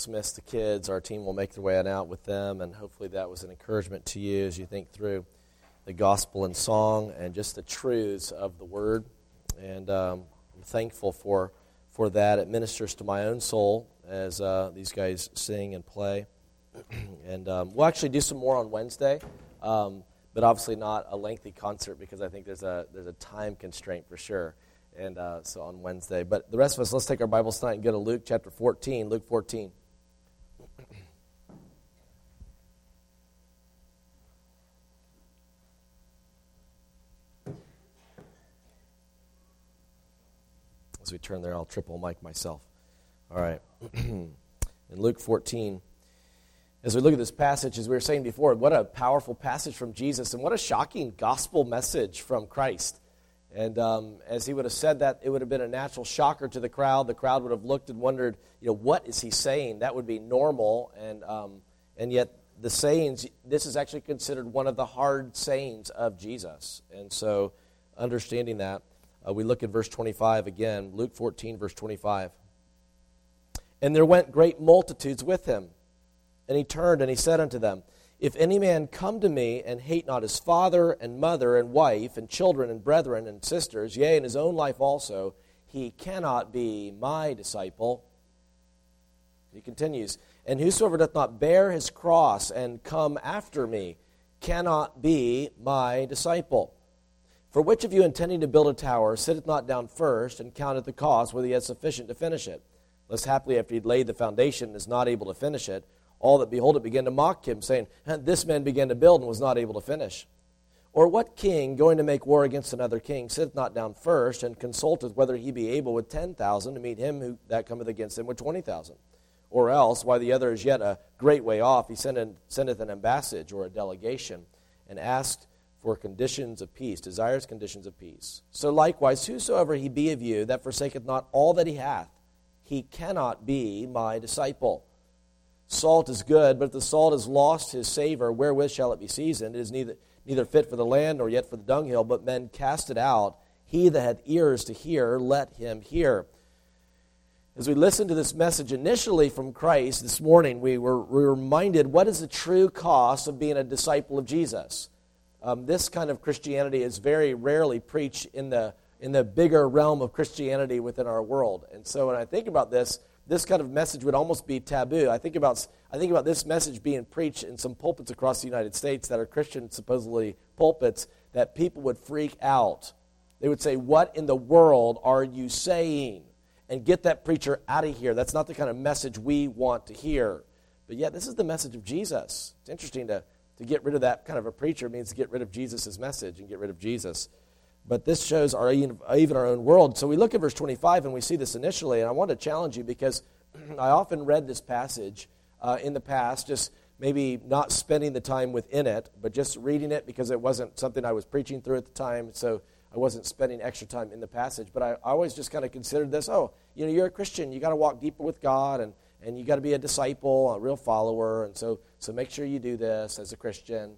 dismiss the kids. Our team will make their way on out with them, and hopefully that was an encouragement to you as you think through the gospel and song and just the truths of the Word. And I'm thankful for that. It ministers to my own soul as these guys sing and play. And we'll actually do some more on Wednesday, but obviously not a lengthy concert because I think there's a time constraint for sure. And so on Wednesday. But the rest of us, let's take our Bibles tonight and go to Luke chapter 14. Luke 14. As we turn there, I'll triple mic myself. All right. In Luke 14, as we look at this passage, as we were saying before, what a powerful passage from Jesus and what a shocking gospel message from Christ. And as he would have said that, it would have been a natural shocker to the crowd. The crowd would have looked and wondered, what is he saying? That would be normal. And yet the sayings, this is actually considered one of the hard sayings of Jesus. And so understanding that, we look at verse 25 again, Luke 14, verse 25. And there went great multitudes with him. And he turned and he said unto them, If any man come to me and hate not his father and mother and wife and children and brethren and sisters, yea, and his own life also, he cannot be my disciple. He continues, And whosoever doth not bear his cross and come after me cannot be my disciple. For which of you intending to build a tower sitteth not down first and counteth the cost whether he has sufficient to finish it? Lest haply after he had laid the foundation and is not able to finish it, all that behold it began to mock him, saying, This man began to build and was not able to finish. Or what king, going to make war against another king, sitteth not down first, and consulteth whether he be able with 10,000 to meet him that cometh against him with 20,000? Or else, while the other is yet a great way off, he sendeth an ambassage or a delegation, and asked for conditions of peace, desires conditions of peace. So likewise, whosoever he be of you that forsaketh not all that he hath, he cannot be my disciple. Salt is good, but if the salt has lost his savor, wherewith shall it be seasoned? It is neither fit for the land nor yet for the dunghill, but men cast it out. He that hath ears to hear, let him hear. As we listen to this message initially from Christ this morning, we were reminded what is the true cost of being a disciple of Jesus. This kind of Christianity is very rarely preached in the bigger realm of Christianity within our world. And so when I think about this kind of message would almost be taboo. I think about this message being preached in some pulpits across the United States that are Christian, supposedly pulpits, that people would freak out. They would say, what in the world are you saying? And get that preacher out of here. That's not the kind of message we want to hear. But yet, this is the message of Jesus. It's interesting to get rid of that kind of a preacher means to get rid of Jesus' message and get rid of Jesus. But this shows even our own world. So we look at verse 25 and we see this initially, and I want to challenge you because I often read this passage in the past, just maybe not spending the time within it, but just reading it because it wasn't something I was preaching through at the time, so I wasn't spending extra time in the passage. But I always just kind of considered this, you're a Christian, you got to walk deeper with God, and you got to be a disciple, a real follower, and so make sure you do this as a Christian.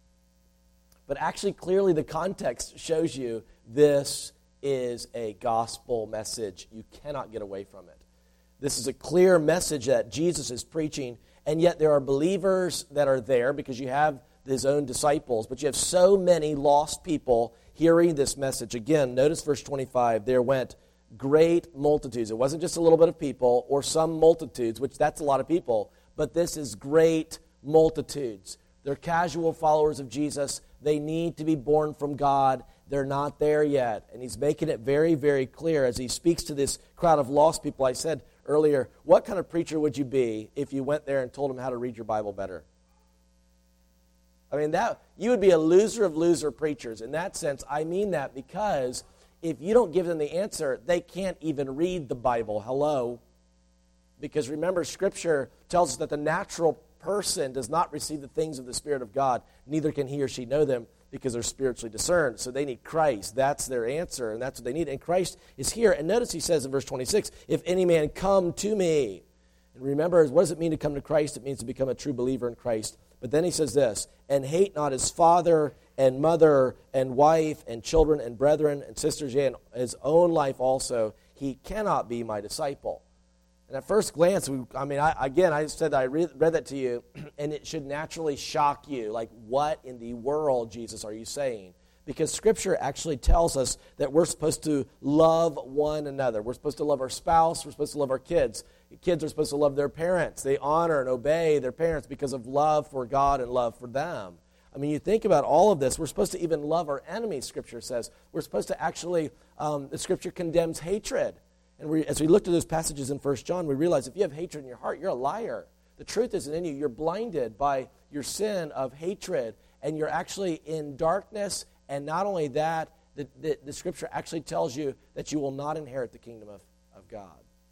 But actually, clearly, the context shows you this is a gospel message. You cannot get away from it. This is a clear message that Jesus is preaching, and yet there are believers that are there because you have his own disciples, but you have so many lost people hearing this message. Again, notice verse 25, there went great multitudes. It wasn't just a little bit of people or some multitudes, which that's a lot of people, but this is great multitudes. They're casual followers of Jesus. They need to be born from God. They're not there yet. And he's making it very, very clear as he speaks to this crowd of lost people. I said earlier, what kind of preacher would you be if you went there and told them how to read your Bible better? I mean, you would be a loser of loser preachers. In that sense, I mean that because if you don't give them the answer, they can't even read the Bible. Hello? Because remember, Scripture tells us that the natural person does not receive the things of the Spirit of God, neither can he or she know them because they're spiritually discerned. So they need Christ. That's their answer, and that's what they need. And Christ is here. And notice he says in verse 26, if any man come to me. And remember, what does it mean to come to Christ? It means to become a true believer in Christ. But then he says this, and hate not his father and mother and wife and children and brethren and sisters, yea, and his own life also, he cannot be my disciple. And at first glance, I said that I read that to you, and it should naturally shock you. Like, what in the world, Jesus, are you saying? Because Scripture actually tells us that we're supposed to love one another. We're supposed to love our spouse. We're supposed to love our kids. Kids are supposed to love their parents. They honor and obey their parents because of love for God and love for them. I mean, you think about all of this. We're supposed to even love our enemies, Scripture says. We're supposed to actually, the Scripture condemns hatred. And as we looked at those passages in 1 John, we realize if you have hatred in your heart, you're a liar. The truth isn't in you. You're blinded by your sin of hatred, and you're actually in darkness. And not only that, the Scripture actually tells you that you will not inherit the kingdom of God.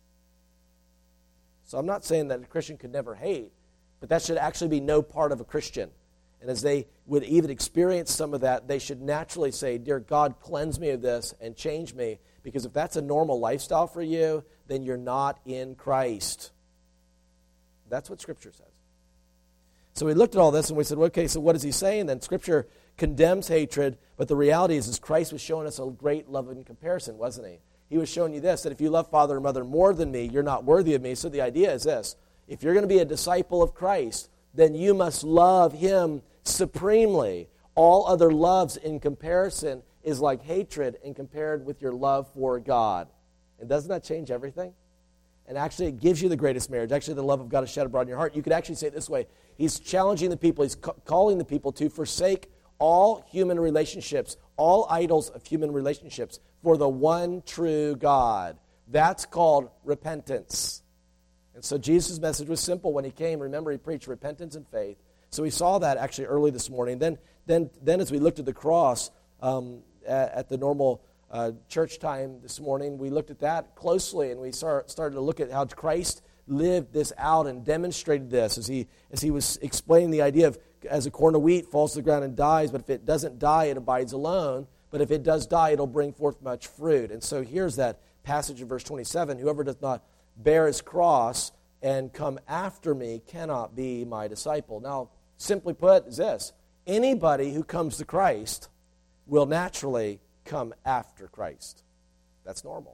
So I'm not saying that a Christian could never hate, but that should actually be no part of a Christian. And as they would even experience some of that, they should naturally say, "Dear God, cleanse me of this and change me." Because if that's a normal lifestyle for you, then you're not in Christ. That's what Scripture says. So we looked at all this and we said, okay, so what is he saying then? Scripture condemns hatred, but the reality is Christ was showing us a great love in comparison, wasn't he? He was showing you this, that if you love father or mother more than me, you're not worthy of me. So the idea is this: if you're going to be a disciple of Christ, then you must love him supremely. All other loves in comparison is like hatred and compared with your love for God. And doesn't that change everything? And actually, it gives you the greatest marriage. Actually, the love of God is shed abroad in your heart. You could actually say it this way: he's challenging the people, he's calling the people to forsake all human relationships, all idols of human relationships, for the one true God. That's called repentance. And so Jesus' message was simple when he came. Remember, he preached repentance and faith. So we saw that actually early this morning. Then as we looked at the cross at the normal church time this morning, we looked at that closely, and we started to look at how Christ lived this out and demonstrated this as he was explaining the idea of, as a corn of wheat falls to the ground and dies, but if it doesn't die, it abides alone. But if it does die, it'll bring forth much fruit. And so here's that passage in verse 27: whoever does not bear his cross and come after me cannot be my disciple. Now, simply put, is this: anybody who comes to Christ will naturally come after Christ. That's normal.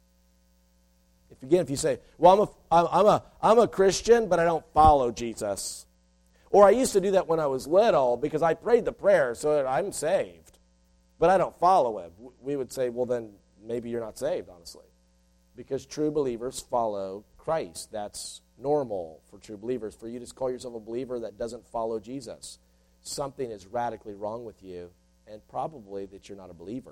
If you say, well, I'm a Christian, but I don't follow Jesus. Or I used to do that when I was little because I prayed the prayer so that I'm saved, but I don't follow him. We would say, well, then maybe you're not saved, honestly. Because true believers follow Christ. That's normal for true believers. For you to call yourself a believer that doesn't follow Jesus, something is radically wrong with you, and probably that you're not a believer.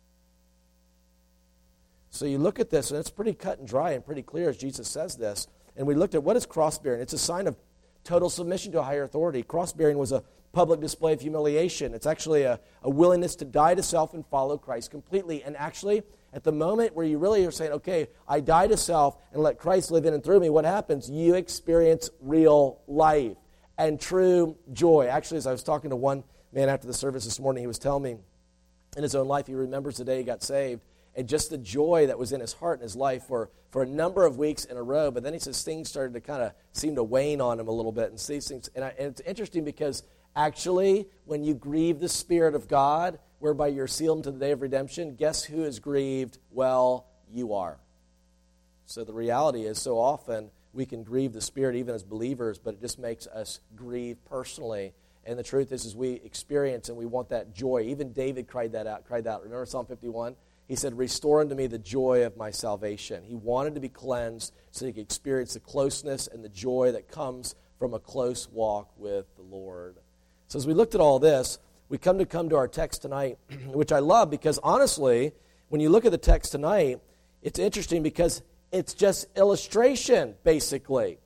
So you look at this, and it's pretty cut and dry and pretty clear as Jesus says this. And we looked at what is cross-bearing. It's a sign of total submission to a higher authority. Cross-bearing was a public display of humiliation. It's actually a willingness to die to self and follow Christ completely. And actually, at the moment where you really are saying, okay, I die to self and let Christ live in and through me, what happens? You experience real life and true joy. Actually, as I was talking to one man after the service this morning, he was telling me in his own life, he remembers the day he got saved, and just the joy that was in his heart and his life for a number of weeks in a row. But then he says things started to kind of seem to wane on him a little bit. And these things, and it's interesting because actually, when you grieve the Spirit of God, whereby you're sealed unto the day of redemption, guess who is grieved? Well, you are. So the reality is, so often we can grieve the Spirit even as believers, but it just makes us grieve personally. And the truth is we experience and we want that joy. Even David cried that out. Remember Psalm 51? He said, restore unto me the joy of my salvation. He wanted to be cleansed so he could experience the closeness and the joy that comes from a close walk with the Lord. So as we looked at all this, we come to our text tonight, which I love because honestly, when you look at the text tonight, it's interesting because it's just illustration, basically.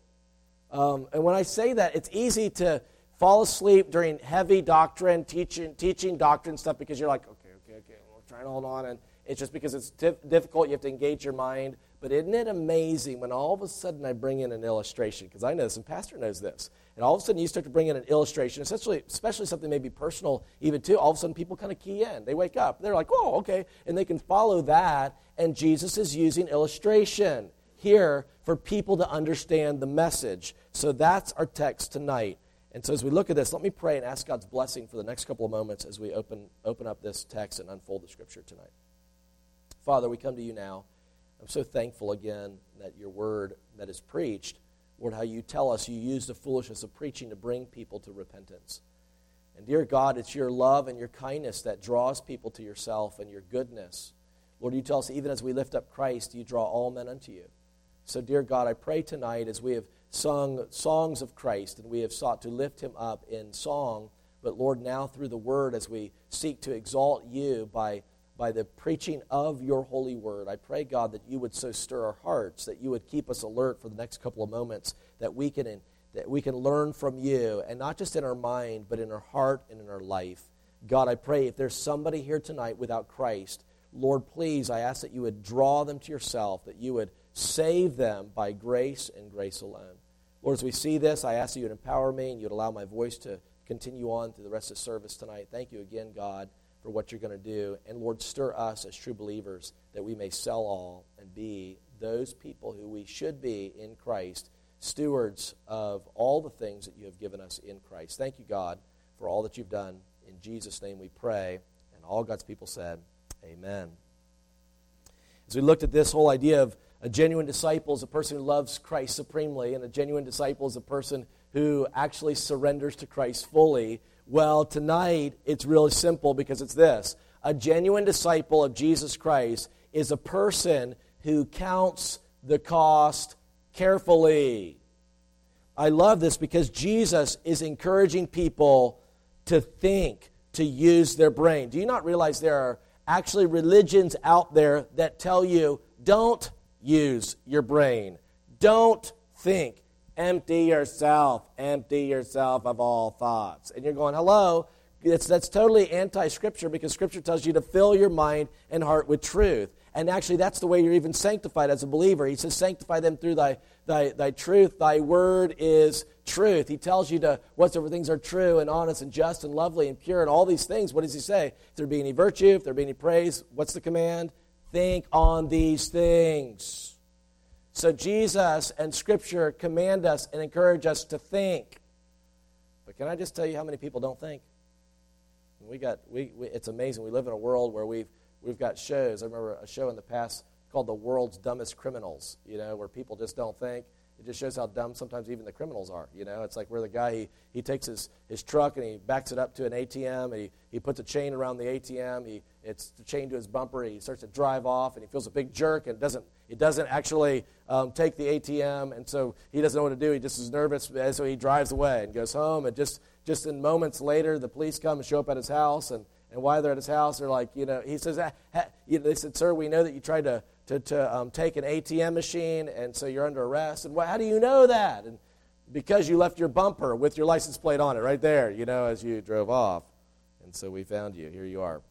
And when I say that, it's easy to fall asleep during heavy doctrine, teaching doctrine stuff because you're like, okay, we're trying to hold on, and it's just because it's difficult, you have to engage your mind. But isn't it amazing when all of a sudden I bring in an illustration? Because I know this, and Pastor knows this. And all of a sudden you start to bring in an illustration, especially something maybe personal even too. All of a sudden people kind of key in. They wake up. They're like, oh, okay. And they can follow that. And Jesus is using illustration here for people to understand the message. So that's our text tonight. And so as we look at this, let me pray and ask God's blessing for the next couple of moments as we open up this text and unfold the Scripture tonight. Father, we come to you now. I'm so thankful again that your word that is preached, Lord, how you tell us you use the foolishness of preaching to bring people to repentance. And dear God, it's your love and your kindness that draws people to yourself and your goodness. Lord, you tell us even as we lift up Christ, you draw all men unto you. So dear God, I pray tonight as we have sung songs of Christ and we have sought to lift him up in song, but Lord, now through the word as we seek to exalt you by the preaching of your holy word, I pray, God, that you would so stir our hearts, that you would keep us alert for the next couple of moments, that we can learn from you, and not just in our mind, but in our heart and in our life. God, I pray if there's somebody here tonight without Christ, Lord, please, I ask that you would draw them to yourself, that you would save them by grace and grace alone. Lord, as we see this, I ask that you would empower me and you would allow my voice to continue on through the rest of the service tonight. Thank you again, God, for what you're going to do. And Lord, stir us as true believers that we may sell all and be those people who we should be in Christ, stewards of all the things that you have given us in Christ. Thank you, God, for all that you've done. In Jesus' name we pray. And all God's people said, amen. As we looked at this whole idea of a genuine disciple is a person who loves Christ supremely, and a genuine disciple is a person who actually surrenders to Christ fully. Well, tonight it's really simple because it's this. A genuine disciple of Jesus Christ is a person who counts the cost carefully. I love this because Jesus is encouraging people to think, to use their brain. Do you not realize there are actually religions out there that tell you, don't use your brain. Don't think. Empty yourself of all thoughts. And you're going, hello, that's totally anti-Scripture because Scripture tells you to fill your mind and heart with truth. And actually that's the way you're even sanctified as a believer. He says, sanctify them through thy truth. Thy word is truth. He tells you to whatsoever things are true and honest and just and lovely and pure and all these things. What does he say? If there be any virtue, if there be any praise, what's the command? Think on these things. So Jesus and Scripture command us and encourage us to think. But can I just tell you how many people don't think? It's amazing. We live in a world where we've got shows. I remember a show in the past called The World's Dumbest Criminals, where people just don't think. It just shows how dumb sometimes even the criminals are. It's like where the guy, he takes his truck and he backs it up to an ATM. And he puts a chain around the ATM. It's chained to his bumper. He starts to drive off and he feels a big jerk and it doesn't actually take the ATM. And so he doesn't know what to do. He just is nervous. And so he drives away and goes home. And just in moments later, the police come and show up at his house. And while they're at his house, they're like, he says, they said, sir, we know that you tried to take an ATM machine, and so you're under arrest. And how do you know that? And because you left your bumper with your license plate on it right there, as you drove off. And so we found you. Here you are.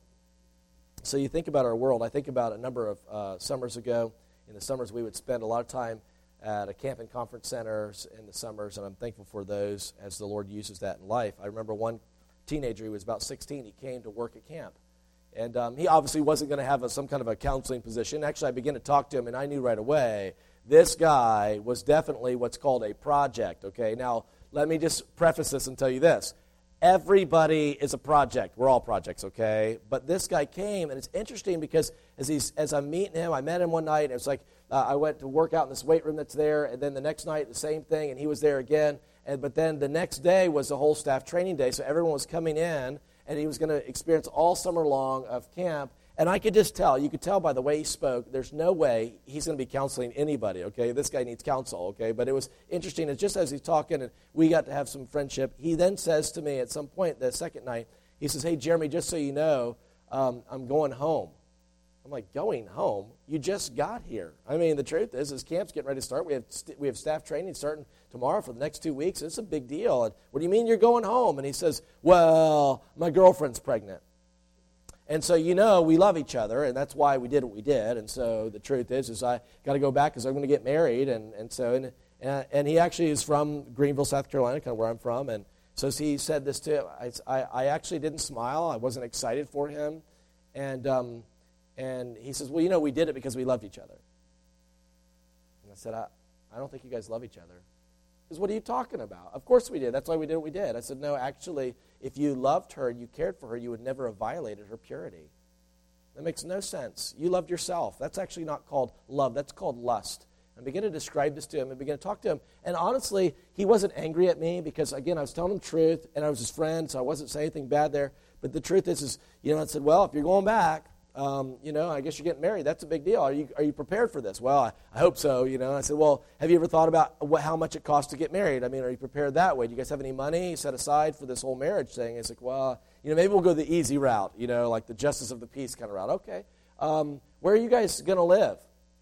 So you think about our world. I think about a number of summers ago. In the summers, we would spend a lot of time at a camp and conference centers in the summers, and I'm thankful for those as the Lord uses that in life. I remember one teenager, he was about 16, he came to work at camp. And he obviously wasn't going to have some kind of a counseling position. Actually, I began to talk to him, and I knew right away this guy was definitely what's called a project, okay? Now, let me just preface this and tell you this. Everybody is a project. We're all projects, okay? But this guy came, and it's interesting because as I'm meeting him, I met him one night, and it was like I went to work out in this weight room that's there, and then the next night, the same thing, and he was there again. But then the next day was the whole staff training day, so everyone was coming in, and he was going to experience all summer long of camp. And I could just tell, you could tell by the way he spoke, there's no way he's going to be counseling anybody, okay? This guy needs counsel, okay? But it was interesting, and just as he's talking, and we got to have some friendship, he then says to me at some point the second night, he says, hey, Jeremy, just so you know, I'm going home. I'm like, going home? You just got here. I mean, the truth is camp's getting ready to start. We have staff training starting tomorrow for the next 2 weeks. It's a big deal. And what do you mean you're going home? And he says, well, my girlfriend's pregnant. And so, we love each other, and that's why we did what we did. And so the truth is I got to go back because I'm going to get married. And he actually is from Greenville, South Carolina, kind of where I'm from. And so he said this to him. I actually didn't smile. I wasn't excited for him. And he says, well, we did it because we loved each other. And I said, I don't think you guys love each other. He says, what are you talking about? Of course we did. That's why we did what we did. I said, no, actually, if you loved her and you cared for her, you would never have violated her purity. That makes no sense. You loved yourself. That's actually not called love. That's called lust. And begin to describe this to him and begin to talk to him. And honestly, he wasn't angry at me because, again, I was telling him the truth, and I was his friend, so I wasn't saying anything bad there. But the truth is I said, well, if you're going back, I guess you're getting married. That's a big deal. Are you prepared for this? Well, I hope so, I said, well, have you ever thought about how much it costs to get married? I mean, are you prepared that way? Do you guys have any money set aside for this whole marriage thing? It's like, well, maybe we'll go the easy route, like the justice of the peace kind of route. Okay. Where are you guys going to live?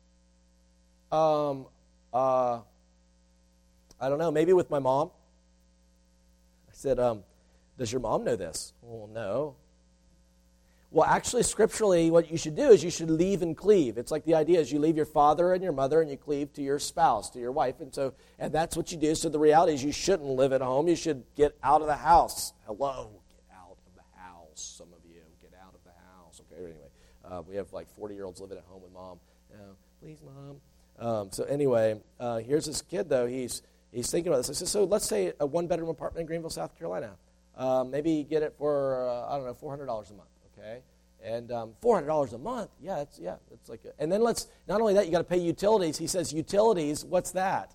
I don't know, maybe with my mom. I said, does your mom know this? Well, no. Well, actually, scripturally, what you should do is you should leave and cleave. It's like the idea is you leave your father and your mother and you cleave to your spouse, to your wife. And that's what you do. So the reality is you shouldn't live at home. You should get out of the house. Hello, get out of the house. Some of you, get out of the house. Okay, anyway, we have like 40-year-olds living at home with mom. Please, mom. So anyway, here's this kid, though. He's thinking about this. I said, so let's say a one-bedroom apartment in Greenville, South Carolina. Maybe get it for, $400 a month. Okay, and $400 a month, it's like, and then not only that, you got to pay utilities. He says, utilities, what's that?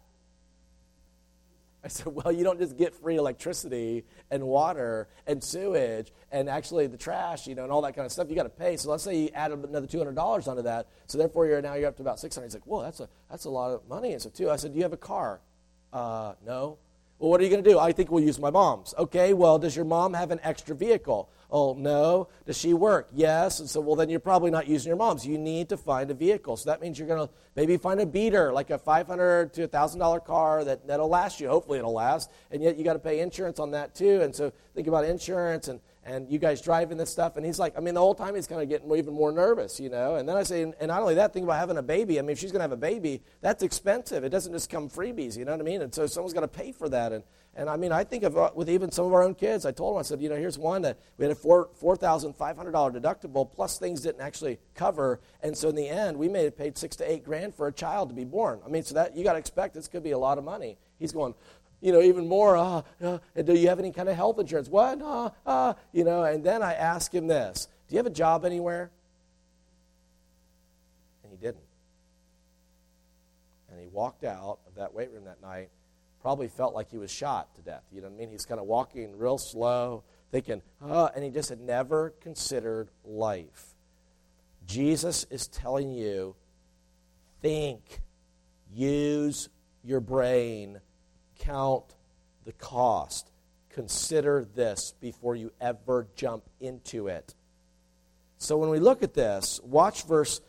I said, well, you don't just get free electricity and water and sewage and actually the trash, and all that kind of stuff. You got to pay. So let's say you add another $200 onto that. So therefore, you're up to about $600. He's like, whoa, that's a lot of money. And so I said, do you have a car? No. Well, what are you going to do? I think we'll use my mom's. Okay, well, does your mom have an extra vehicle? Oh, no. Does she work? Yes. And so, well, then you're probably not using your mom's. You need to find a vehicle. So that means you're going to maybe find a beater, like a $500 to $1,000 car that'll last you. Hopefully it'll last. And yet you got to pay insurance on that too. And so think about insurance and you guys driving this stuff. And he's like, the whole time he's kind of getting even more nervous, And then I say, and not only that, think about having a baby. If she's going to have a baby, that's expensive. It doesn't just come freebies, you know what I mean? And so someone's got to pay for that. And I think of with even some of our own kids. I told them, I said, here's one that we had a $4,500 deductible, plus things didn't actually cover. And so in the end, we may have paid $6,000 to $8,000 for a child to be born. So that you got to expect this could be a lot of money. He's going, even more, do you have any kind of health insurance? What? And then I ask him this, do you have a job anywhere? And he didn't. And he walked out of that weight room that night, probably felt like he was shot to death. You know what I mean? He's kind of walking real slow, thinking, and he just had never considered life. Jesus is telling you, think, use your brain, count the cost. Consider this before you ever jump into it. So when we look at this, watch verse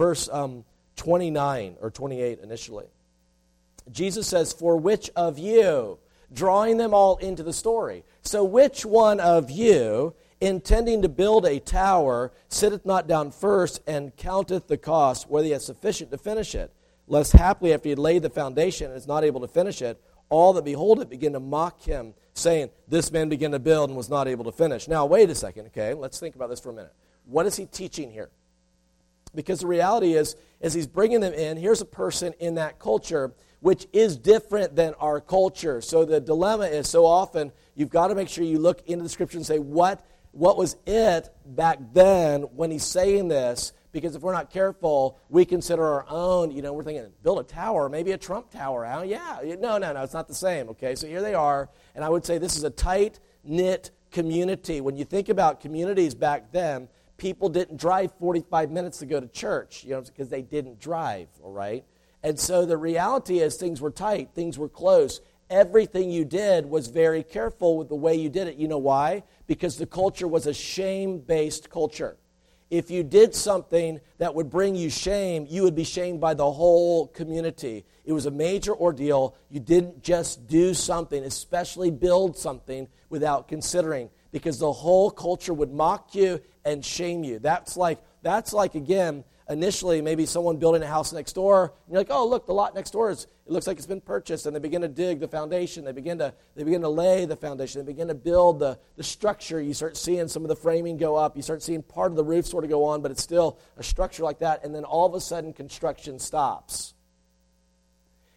29 or 28 initially. Jesus says, for which of you, drawing them all into the story. So which one of you, intending to build a tower, sitteth not down first and counteth the cost, whether he has sufficient to finish it? Lest haply after he had laid the foundation and is not able to finish it, all that behold it begin to mock him, saying, this man began to build and was not able to finish. Now, wait a second, okay? Let's think about this for a minute. What is he teaching here? Because the reality is, as he's bringing them in, here's a person in that culture which is different than our culture. So the dilemma is so often you've got to make sure you look into the Scripture and say, what was it back then when he's saying this? Because if we're not careful, we consider our own, we're thinking, build a tower, maybe a Trump tower. Yeah, no, it's not the same, okay? So here they are, and I would say this is a tight-knit community. When you think about communities back then, people didn't drive 45 minutes to go to church, because they didn't drive, all right? And so the reality is things were tight, things were close. Everything you did was very careful with the way you did it. You know why? Because the culture was a shame-based culture. If you did something that would bring you shame, you would be shamed by the whole community. It was a major ordeal. You didn't just do something, especially build something, without considering, because the whole culture would mock you and shame you. That's like again, initially maybe someone building a house next door, and you're like, oh, look, the lot next door it looks like it's been purchased, and they begin to dig the foundation, they begin to lay the foundation, they begin to build the structure. You start seeing some of the framing go up, you start seeing part of the roof sort of go on, but it's still a structure like that, and then all of a sudden construction stops.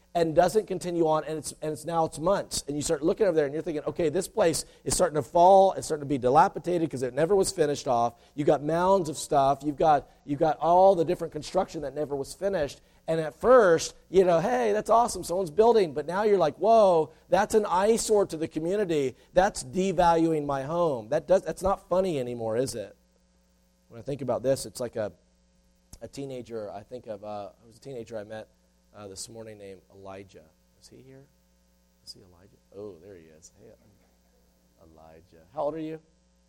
and doesn't continue on, and it's now months. And you start looking over there, and you're thinking, okay, this place is starting to fall. It's starting to be dilapidated because it never was finished off. You've got mounds of stuff. You've got all the different construction that never was finished. And at first, hey, that's awesome, someone's building. But now you're like, whoa, that's an eyesore to the community. That's devaluing my home. That's not funny anymore, is it? When I think about this, it's like a teenager. I think of, it was a teenager I met this morning named Elijah. Is he here? Is he Elijah? Oh, there he is. Hey, Elijah. How old are you?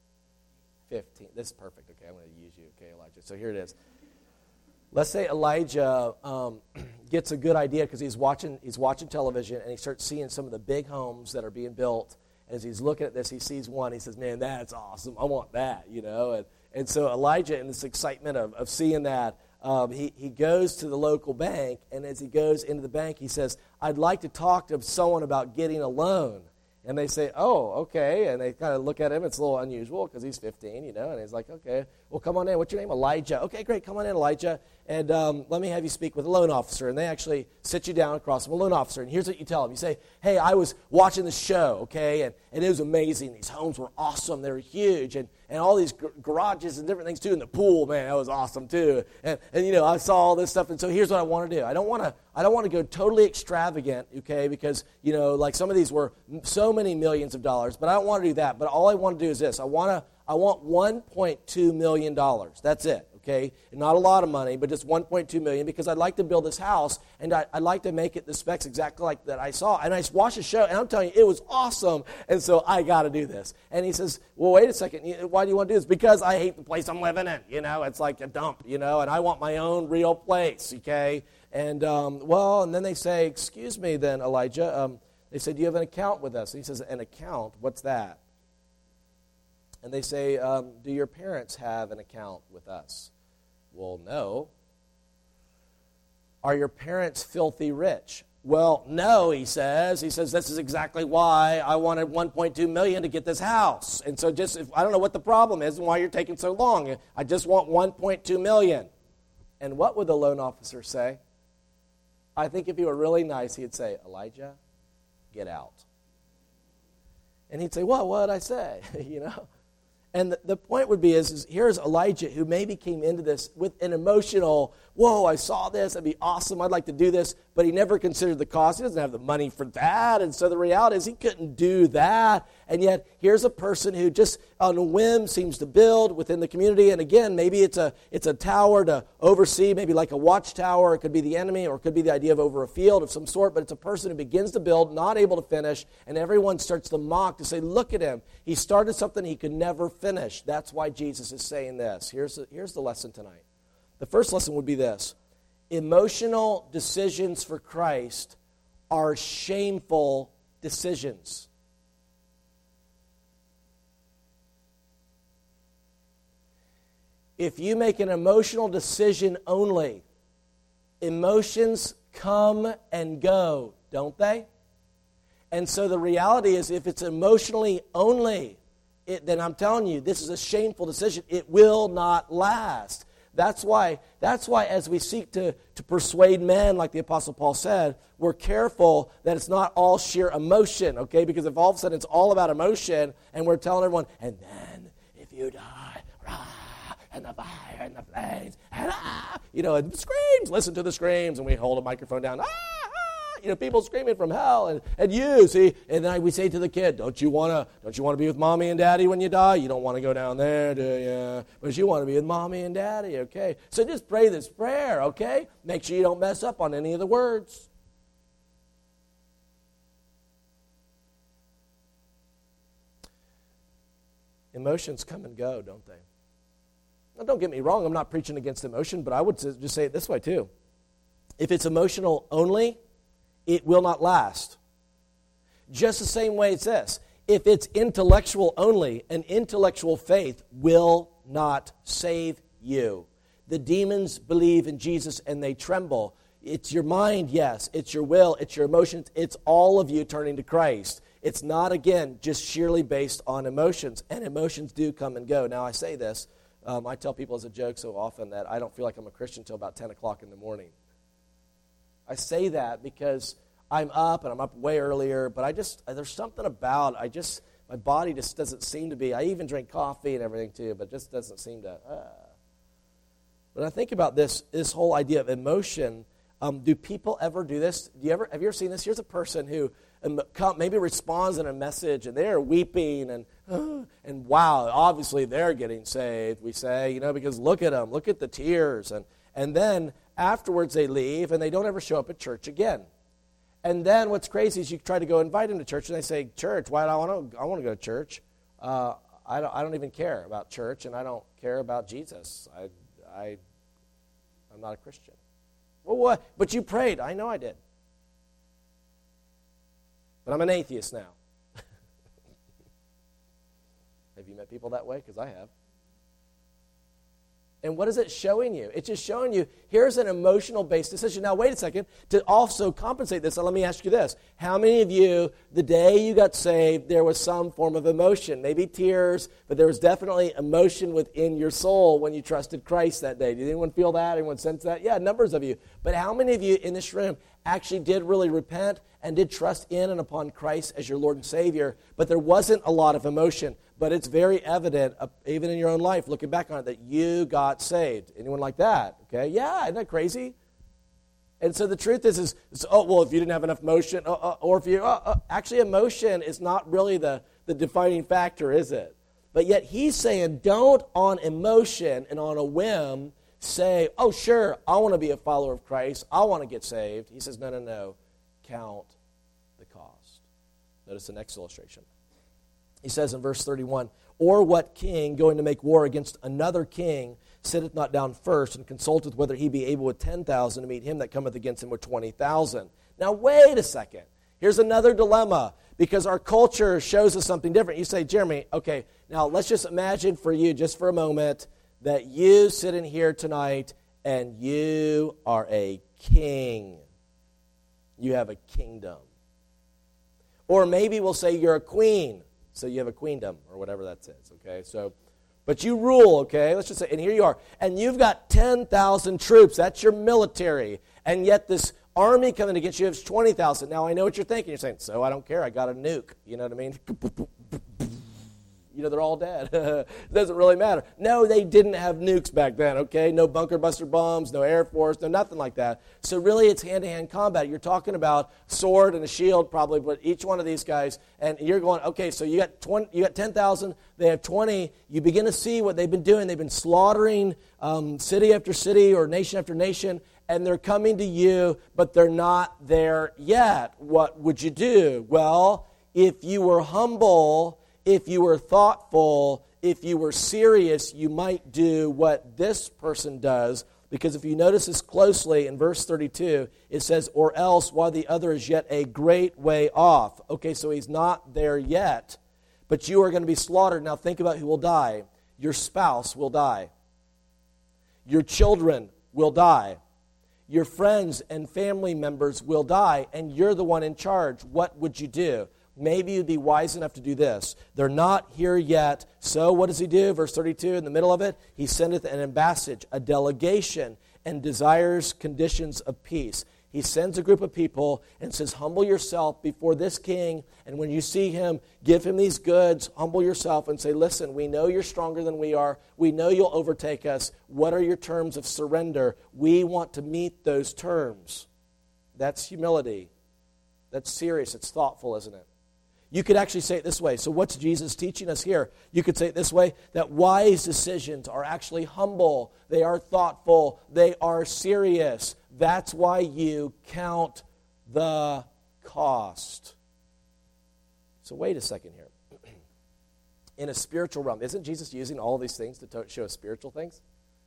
15. This is perfect. Okay, I'm going to use you. Okay, Elijah. So here it is. Let's say Elijah gets a good idea because he's watching television, and he starts seeing some of the big homes that are being built. As he's looking at this, he sees one. He says, man, that's awesome. I want that, And so Elijah, in this excitement of seeing that, he goes to the local bank, and as he goes into the bank, he says, I'd like to talk to someone about getting a loan. And they say, oh, okay. And they kind of look at him. It's a little unusual because he's 15, and he's like, okay, well, come on in. What's your name? Elijah. Okay, great. Come on in, Elijah. And let me have you speak with a loan officer. And they actually sit you down across from a loan officer. And here's what you tell them. You say, hey, I was watching the show, okay, and it was amazing. These homes were awesome. They were huge. And all these garages and different things, too. And the pool, man, that was awesome, too. And I saw all this stuff. And so here's what I want to do. I don't want to go totally extravagant, okay, because, like some of these were so many millions of dollars. But I don't want to do that. But all I want to do is this. I want $1.2 million. That's it, okay? Not a lot of money, but just $1.2 million because I'd like to build this house, and I'd like to make it the specs exactly like that I saw. And I watched the show, and I'm telling you, it was awesome, and so I got to do this. And he says, well, wait a second. Why do you want to do this? Because I hate the place I'm living in. It's like a dump, and I want my own real place, okay? And, and then they say, excuse me then, Elijah. They say, do you have an account with us? And he says, an account? What's that? And they say, do your parents have an account with us? Well, no. Are your parents filthy rich? Well, no, he says. He says, this is exactly why I wanted $1.2 million to get this house. And so I don't know what the problem is and why you're taking so long. I just want $1.2 million. And what would the loan officer say? I think if he were really nice, he'd say, Elijah, get out. And he'd say, well, what did I say? And the point would be is here's Elijah who maybe came into this with an emotional, whoa, I saw this, that'd be awesome, I'd like to do this, but he never considered the cost. He doesn't have the money for that, and so the reality is he couldn't do that. And yet here's a person who just on a whim seems to build within the community, and again, maybe it's a tower to oversee, maybe like a watchtower, it could be the enemy, or it could be the idea of over a field of some sort, but it's a person who begins to build, not able to finish, and everyone starts to mock, to say, look at him, he started something he could never finish. That's why Jesus is saying this. Here's the lesson tonight. The first lesson would be this. Emotional decisions for Christ are shameful decisions. If you make an emotional decision only, emotions come and go, don't they? And so the reality is if it's emotionally only, then I'm telling you, this is a shameful decision. It will not last. That's why as we seek to persuade men, like the Apostle Paul said, we're careful that it's not all sheer emotion, okay? Because if all of a sudden it's all about emotion, and we're telling everyone, and then if you die, and the fire and the flames, and and screams, listen to the screams, and we hold a microphone down, people screaming from hell, and you see, and then we say to the kid, don't you want to be with mommy and daddy when you die? You don't want to go down there, do you? But you want to be with mommy and daddy, okay? So just pray this prayer, okay? Make sure you don't mess up on any of the words. Emotions come and go, don't they? Now, don't get me wrong, I'm not preaching against emotion, but I would just say it this way too. If it's emotional only, it will not last. Just the same way it's this. If it's intellectual only, an intellectual faith will not save you. The demons believe in Jesus and they tremble. It's your mind, yes. It's your will. It's your emotions. It's all of you turning to Christ. It's not, again, just sheerly based on emotions. And emotions do come and go. Now, I say this. I tell people as a joke so often that I don't feel like I'm a Christian until about 10 o'clock in the morning. I say that because I'm up and I'm up way earlier, but there's something about, my body just doesn't seem to be, I even drink coffee and everything too, but just doesn't seem to, When I think about this whole idea of emotion, do people ever do this? Have you ever seen this? Here's a person who maybe responds in a message and they're weeping and wow, obviously they're getting saved, we say, because look at them, look at the tears. And then afterwards they leave and they don't ever show up at church again. And then what's crazy is you try to go invite them to church and they say, church, why do I want to go to church? I don't even care about church and I don't care about Jesus. I'm not a Christian. Well, what? But you prayed. I know I did. But I'm an atheist now. Have you met people that way? Because I have. And what is it showing you? It's just showing you, here's an emotional-based decision. Now, wait a second. To also compensate this, let me ask you this. How many of you, the day you got saved, there was some form of emotion? Maybe tears, but there was definitely emotion within your soul when you trusted Christ that day. Did anyone feel that? Anyone sense that? Yeah, numbers of you. But how many of you in this room actually did really repent and did trust in and upon Christ as your Lord and Savior, but there wasn't a lot of emotion? But it's very evident, even in your own life, looking back on it, that you got saved. Anyone like that? Okay, yeah, isn't that crazy? And so the truth is if you didn't have enough emotion, or if you, actually emotion is not really the defining factor, is it? But yet he's saying, don't on emotion and on a whim say, oh, sure, I want to be a follower of Christ. I want to get saved. He says, no, count the cost. Notice the next illustration. He says in verse 31, or what king going to make war against another king sitteth not down first and consulteth whether he be able with 10,000 to meet him that cometh against him with 20,000. Now wait a second. Here's another dilemma because our culture shows us something different. You say, Jeremy, okay, now let's just imagine for you just for a moment that you sit in here tonight and you are a king. You have a kingdom. Or maybe we'll say you're a queen. So you have a queendom, or whatever that says, okay? So, but you rule, okay? Let's just say, and here you are. And you've got 10,000 troops. That's your military. And yet this army coming against you has 20,000. Now, I know what you're thinking. You're saying, so I don't care. I got a nuke. You know what I mean? They're all dead. It doesn't really matter. No, they didn't have nukes back then, okay? No bunker buster bombs, no Air Force, no nothing like that. So really it's hand-to-hand combat. You're talking about sword and a shield probably, but each one of these guys, and you're going, okay, so you got 10,000, they have 20. You begin to see what they've been doing. They've been slaughtering city after city or nation after nation, and they're coming to you, but they're not there yet. What would you do? Well, if you were humble, if you were thoughtful, if you were serious, you might do what this person does. Because if you notice this closely in verse 32, it says, or else while the other is yet a great way off. Okay, so he's not there yet, but you are going to be slaughtered. Now think about who will die. Your spouse will die. Your children will die. Your friends and family members will die, and you're the one in charge. What would you do? Maybe you'd be wise enough to do this. They're not here yet. So what does he do? Verse 32, in the middle of it, he sendeth an ambassage, a delegation, and desires conditions of peace. He sends a group of people and says, humble yourself before this king, and when you see him, give him these goods, humble yourself and say, listen, we know you're stronger than we are. We know you'll overtake us. What are your terms of surrender? We want to meet those terms. That's humility. That's serious. It's thoughtful, isn't it? You could actually say it this way. So what's Jesus teaching us here? You could say it this way, that wise decisions are actually humble. They are thoughtful. They are serious. That's why you count the cost. So wait a second here. In a spiritual realm, isn't Jesus using all these things to show us spiritual things?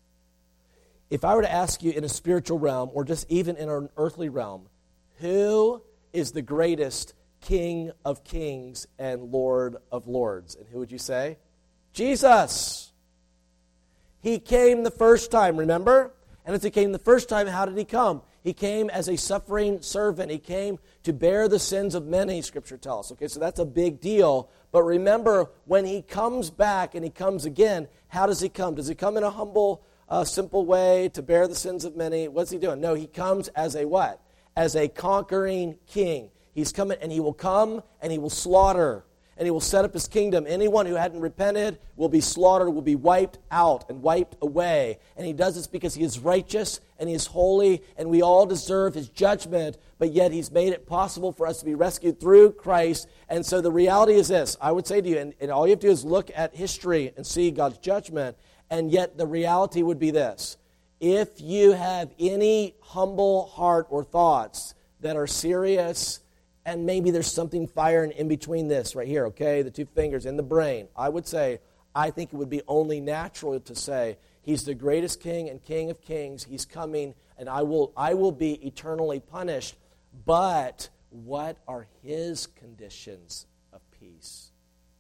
If I were to ask you in a spiritual realm, or just even in an earthly realm, who is the greatest King of kings and Lord of lords? And who would you say? Jesus. He came the first time, remember? And as he came the first time, how did he come? He came as a suffering servant. He came to bear the sins of many, Scripture tells us. Okay, so that's a big deal. But remember, when he comes back and he comes again, how does he come? Does he come in a humble, simple way to bear the sins of many? What's he doing? No, he comes as a what? as a conquering king. He's coming, and he will come, and he will slaughter, and he will set up his kingdom. Anyone who hadn't repented will be slaughtered, will be wiped out and wiped away. And he does this because he is righteous, and he is holy, and we all deserve his judgment, but yet he's made it possible for us to be rescued through Christ. And so the reality is this. I would say to you, and all you have to do is look at history and see God's judgment, and yet the reality would be this. If you have any humble heart or thoughts that are serious, and maybe there's something firing in between this right here, okay, the two fingers in the brain, I would say, I think it would be only natural to say, he's the greatest king and king of kings. He's coming, and I will be eternally punished. But what are his conditions of peace?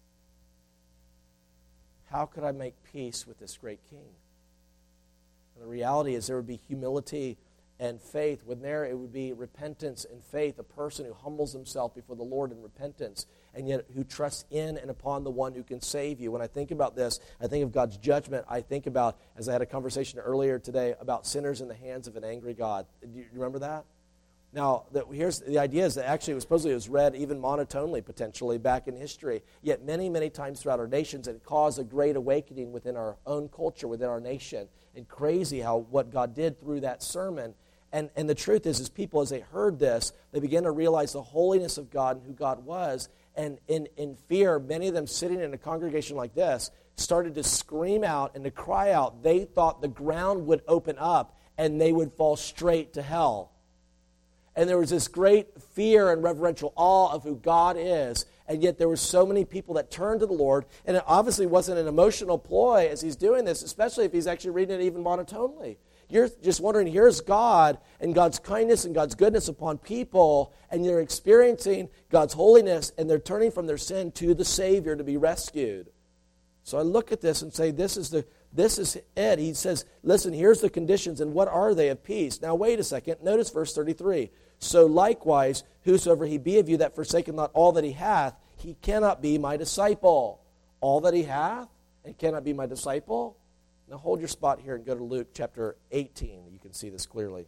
How could I make peace with this great king? And the reality is there would be humility and faith. When there, it would be repentance and faith, a person who humbles himself before the Lord in repentance, and yet who trusts in and upon the one who can save you. When I think about this, I think of God's judgment. I think about, as I had a conversation earlier today, about sinners in the hands of an angry God. Do you remember that? Now, here's the idea is that actually it was read even monotonely, potentially, back in history. Yet many, many times throughout our nations, it caused a great awakening within our own culture, within our nation. And crazy how what God did through that sermon. And the truth is people, as they heard this, they began to realize the holiness of God and who God was. And in fear, many of them sitting in a congregation like this started to scream out and to cry out. They thought the ground would open up and they would fall straight to hell. And there was this great fear and reverential awe of who God is. And yet there were so many people that turned to the Lord. And it obviously wasn't an emotional ploy as he's doing this, especially if he's actually reading it even monotonely. You're just wondering, here's God and God's kindness and God's goodness upon people, and they're experiencing God's holiness, and they're turning from their sin to the Savior to be rescued. So I look at this and say, this is it. He says, listen, here's the conditions, and what are they of peace? Now wait a second. Notice verse 33. So likewise, whosoever he be of you that forsaketh not all that he hath, he cannot be my disciple. All that he hath, and cannot be my disciple? Now hold your spot here and go to Luke chapter 18. You can see this clearly.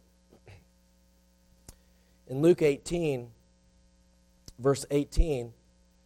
In Luke 18, verse 18,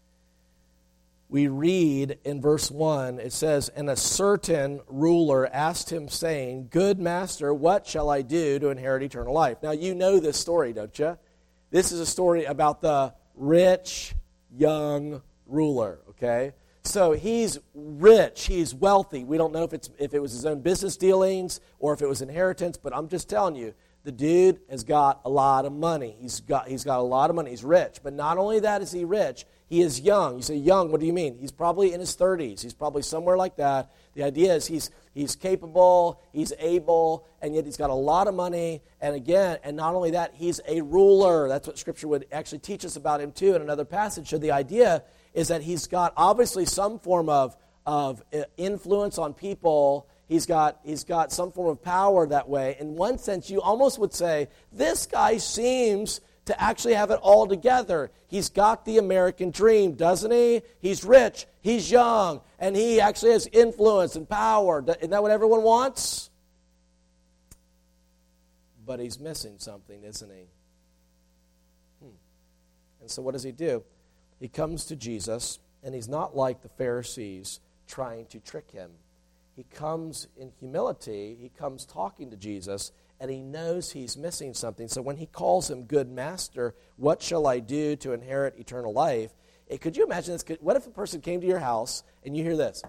we read in verse 1, it says, And a certain ruler asked him, saying, Good master, what shall I do to inherit eternal life? Now you know this story, don't you? This is a story about the rich young ruler, okay? So he's rich, he's wealthy. We don't know if it was his own business dealings or if it was inheritance, but I'm just telling you, the dude has got a lot of money. He's got a lot of money. He's rich. But not only that is he rich, he is young. You say young, what do you mean? He's probably in his 30s. He's probably somewhere like that. The idea is he's capable, he's able, and yet he's got a lot of money. And again, and not only that, he's a ruler. That's what Scripture would actually teach us about him too in another passage. So the idea is that he's got obviously some form of influence on people. He's got some form of power that way. In one sense, you almost would say, this guy seems to actually have it all together. He's got the American dream, doesn't he? He's rich, he's young, and he actually has influence and power. Isn't that what everyone wants? But he's missing something, isn't he? And so what does he do? He comes to Jesus, and he's not like the Pharisees trying to trick him. He comes in humility, he comes talking to Jesus, and he knows he's missing something. So when he calls him good master, what shall I do to inherit eternal life? Could you imagine this? What if a person came to your house and you hear this?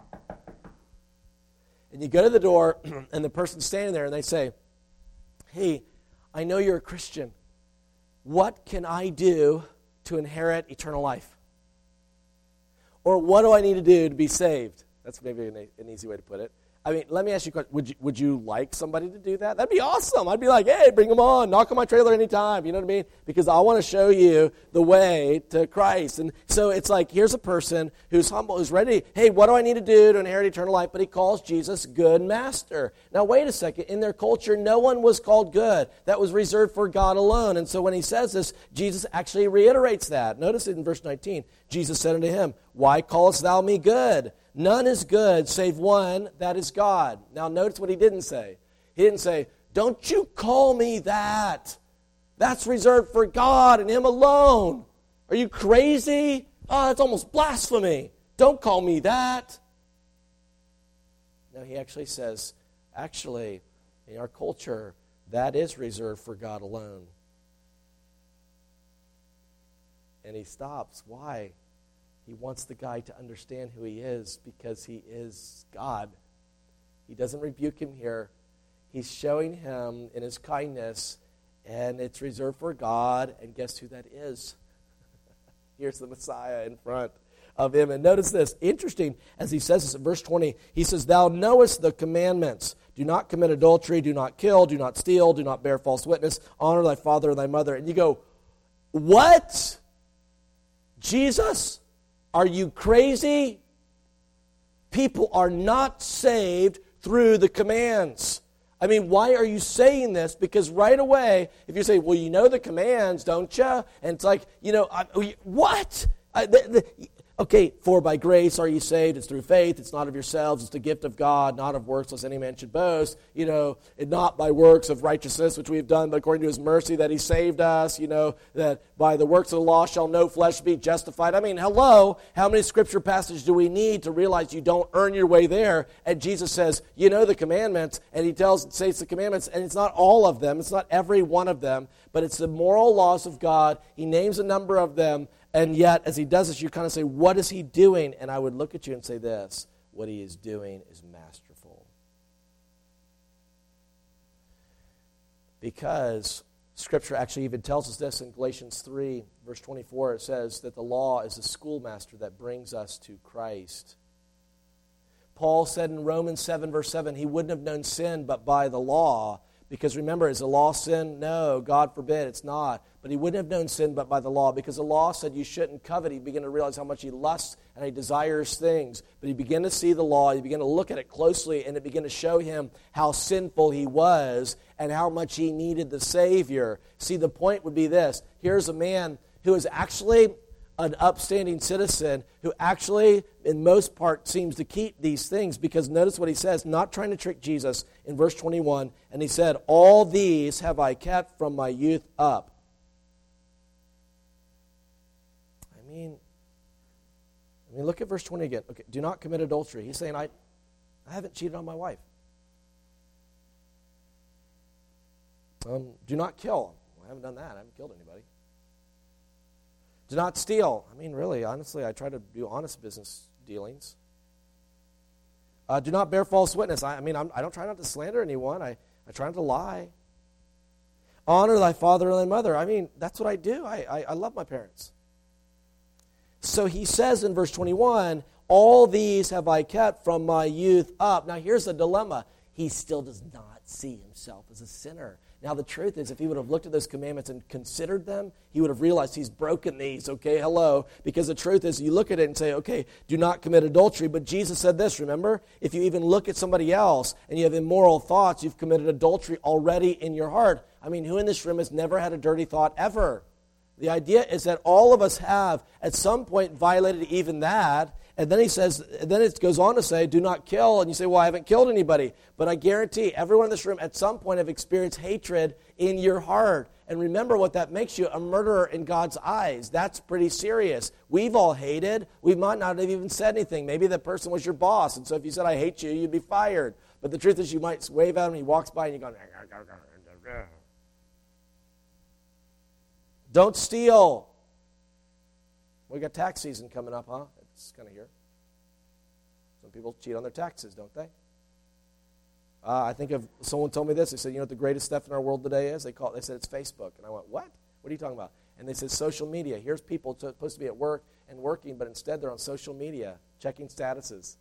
And you go to the door and the person's standing there and they say, Hey, I know you're a Christian. What can I do to inherit eternal life? Or what do I need to do to be saved? That's maybe an easy way to put it. I mean, let me ask you a question. Would you like somebody to do that? That'd be awesome. I'd be like, hey, bring them on. Knock on my trailer anytime. You know what I mean? Because I want to show you the way to Christ. And so it's like, here's a person who's humble, who's ready. Hey, what do I need to do to inherit eternal life? But he calls Jesus good master. Now, wait a second. In their culture, no one was called good. That was reserved for God alone. And so when he says this, Jesus actually reiterates that. Notice it in verse 19. Jesus said unto him, Why callest thou me good? None is good save one, that is God. Now notice what he didn't say. He didn't say, don't you call me that. That's reserved for God and Him alone. Are you crazy? Oh, that's almost blasphemy. Don't call me that. No, he actually says, actually, in our culture, that is reserved for God alone. And he stops. Why? He wants the guy to understand who he is because he is God. He doesn't rebuke him here. He's showing him in his kindness, and it's reserved for God, and guess who that is? Here's the Messiah in front of him. And notice this, interesting, as he says this in verse 20, he says, thou knowest the commandments. Do not commit adultery, do not kill, do not steal, do not bear false witness, honor thy father and thy mother. And you go, what? Jesus? Are you crazy? People are not saved through the commands. I mean, why are you saying this? Because right away, if you say, well, you know the commands, don't you? And it's like, what? Okay, for by grace are you saved. It's through faith. It's not of yourselves. It's the gift of God, not of works, lest any man should boast. And not by works of righteousness, which we have done, but according to His mercy that He saved us. That by the works of the law shall no flesh be justified. I mean, hello, how many scripture passages do we need to realize you don't earn your way there? And Jesus says, you know the commandments, and He states the commandments, and it's not all of them. It's not every one of them, but it's the moral laws of God. He names a number of them. And yet, as He does this, you kind of say, what is He doing? And I would look at you and say this, what He is doing is masterful. Because Scripture actually even tells us this in Galatians 3, verse 24. It says that the law is a schoolmaster that brings us to Christ. Paul said in Romans 7, verse 7, he wouldn't have known sin but by the law. Because remember, is the law sin? No, God forbid, it's not. But he wouldn't have known sin but by the law, because the law said you shouldn't covet. He began to realize how much he lusts and he desires things. But he began to see the law, he began to look at it closely, and it began to show him how sinful he was and how much he needed the Savior. See, the point would be this. Here's a man who is actually an upstanding citizen who actually, in most part, seems to keep these things, because notice what he says, not trying to trick Jesus, in verse 21, and he said, all these have I kept from my youth up. I mean, look at verse 20 again. Okay, do not commit adultery. He's saying, I haven't cheated on my wife. Do not kill. I haven't done that. I haven't killed anybody. Do not steal. I mean, really, honestly, I try to do honest business dealings. Do not bear false witness. I don't try not to slander anyone. I try not to lie. Honor thy father and thy mother. I mean, that's what I do. I love my parents. So he says in verse 21, all these have I kept from my youth up. Now, here's the dilemma. He still does not see himself as a sinner. Now, the truth is, if he would have looked at those commandments and considered them, he would have realized he's broken these, okay, hello. Because the truth is, you look at it and say, okay, do not commit adultery. But Jesus said this, remember? If you even look at somebody else and you have immoral thoughts, you've committed adultery already in your heart. I mean, who in this room has never had a dirty thought ever? The idea is that all of us have, at some point, violated even that. And then he says, then it goes on to say, do not kill. And you say, well, I haven't killed anybody. But I guarantee everyone in this room at some point have experienced hatred in your heart. And remember what that makes you, a murderer in God's eyes. That's pretty serious. We've all hated. We might not have even said anything. Maybe the person was your boss. And so if you said, I hate you, you'd be fired. But the truth is, you might wave at him, he walks by, and you go, don't steal. We got tax season coming up, huh? It's kind of here. Some people cheat on their taxes, don't they? I think of someone told me this. They said, you know what the greatest theft in our world today is? They said it's Facebook. And I went, what? What are you talking about? And they said social media. Here's people supposed to be at work and working, but instead they're on social media, checking statuses.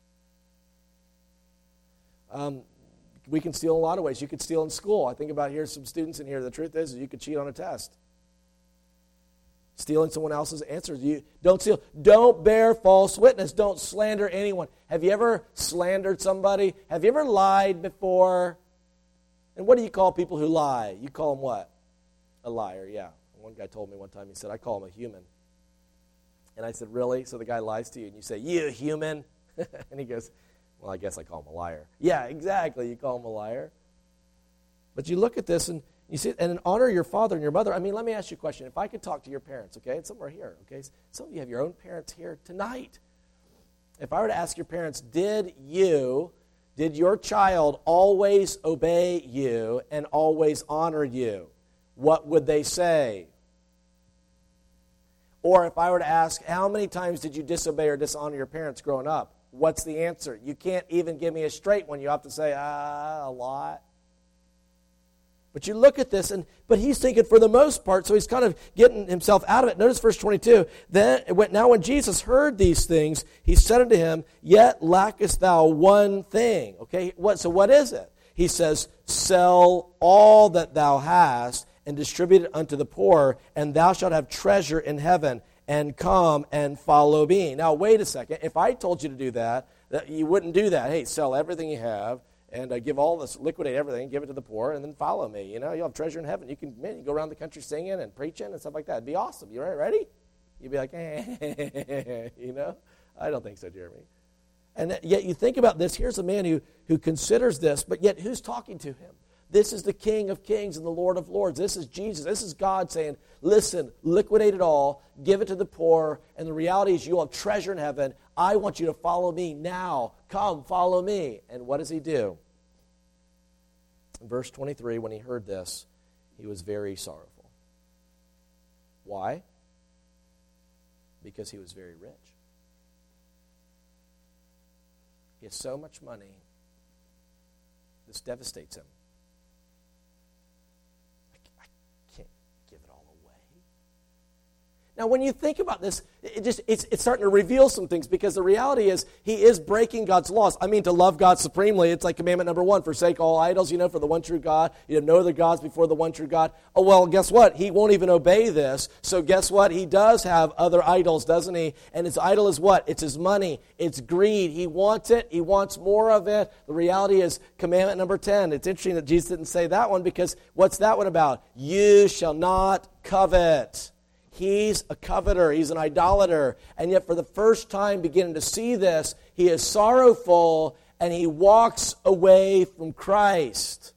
We can steal in a lot of ways. You could steal in school. I think about here's some students in here. The truth is you could cheat on a test. Stealing someone else's answers. You don't steal. Don't bear false witness. Don't slander anyone. Have you ever slandered somebody? Have you ever lied before? And what do you call people who lie? You call them what? A liar, yeah. One guy told me one time, he said, I call him a human. And I said, really? So the guy lies to you and you say, you human? And he goes, well, I guess I call him a liar. Yeah, exactly. You call him a liar. But you look at this and You see, and honor your father and your mother. I mean, let me ask you a question. If I could talk to your parents, okay, and some are here, okay? Some of you have your own parents here tonight. If I were to ask your parents, did your child always obey you and always honor you? What would they say? Or if I were to ask, how many times did you disobey or dishonor your parents growing up? What's the answer? You can't even give me a straight one. You have to say, a lot. But you look at this, but he's thinking for the most part, so he's kind of getting himself out of it. Notice verse 22. Now when Jesus heard these things, he said unto him, yet lackest thou one thing. Okay, so what is it? He says, sell all that thou hast and distribute it unto the poor, and thou shalt have treasure in heaven, and come and follow me. Now wait a second. If I told you to do that you wouldn't do that. Hey, sell everything you have, and give all this, liquidate everything, give it to the poor, and then follow me. You know, you'll have treasure in heaven. You can go around the country singing and preaching and stuff like that. It'd be awesome. You ready? You'd be like, you know? I don't think so, Jeremy. And yet you think about this. Here's a man who considers this, but yet who's talking to him? This is the King of Kings and the Lord of Lords. This is Jesus. This is God saying, listen, liquidate it all, give it to the poor, and the reality is you'll have treasure in heaven. I want you to follow me now. Come, follow me. And what does he do? In verse 23, when he heard this, he was very sorrowful. Why? Because he was very rich. He has so much money, this devastates him. Now, when you think about this, it's starting to reveal some things, because the reality is he is breaking God's laws. I mean, to love God supremely, it's like commandment number 1, forsake all idols, for the one true God. You have no other gods before the one true God. Oh, well, guess what? He won't even obey this. So guess what? He does have other idols, doesn't he? And his idol is what? It's his money. It's greed. He wants it. He wants more of it. The reality is commandment number 10. It's interesting that Jesus didn't say that one, because what's that one about? You shall not covet. He's a coveter. He's an idolater. And yet for the first time beginning to see this, he is sorrowful and he walks away from Christ.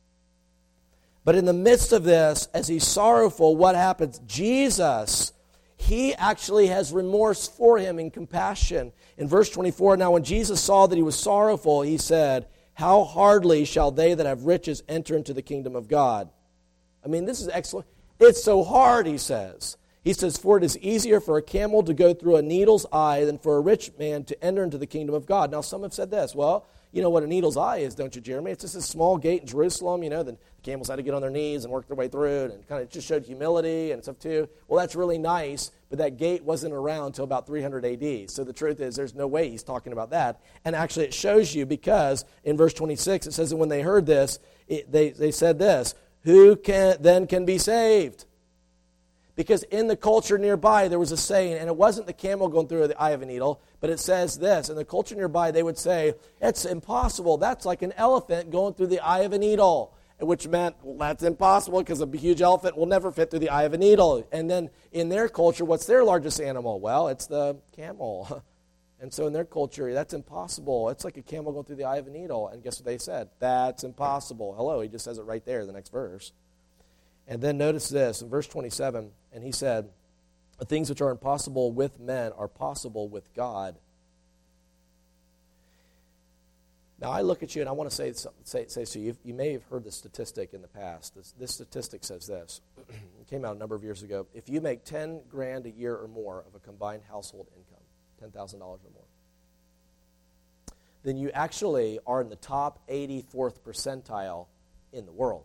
But in the midst of this, as he's sorrowful, what happens? Jesus, he actually has remorse for him and compassion. In verse 24, now when Jesus saw that he was sorrowful, he said, how hardly shall they that have riches enter into the kingdom of God? I mean, this is excellent. It's so hard, he says. He says, for it is easier for a camel to go through a needle's eye than for a rich man to enter into the kingdom of God. Now, some have said this. Well, you know what a needle's eye is, don't you, Jeremy? It's just a small gate in Jerusalem. The camels had to get on their knees and work their way through it, and kind of just showed humility and stuff too. Well, that's really nice, but that gate wasn't around until about 300 AD. So the truth is, there's no way he's talking about that. And actually, it shows you, because in verse 26, it says that when they heard this, they said this, who can be saved? Because in the culture nearby, there was a saying, and it wasn't the camel going through the eye of a needle, but it says this. In the culture nearby, they would say, it's impossible. That's like an elephant going through the eye of a needle, which meant, well, that's impossible because a huge elephant will never fit through the eye of a needle. And then in their culture, what's their largest animal? Well, it's the camel. And so in their culture, that's impossible. It's like a camel going through the eye of a needle. And guess what they said? That's impossible. Hello, he just says it right there in the next verse. And then notice this, in verse 27, and he said, the things which are impossible with men are possible with God. Now, I look at you, and I want to say so you may have heard this statistic in the past. This statistic says this. It came out a number of years ago. If you make $10,000 a year or more of a combined household income, $10,000 or more, then you actually are in the top 84th percentile in the world.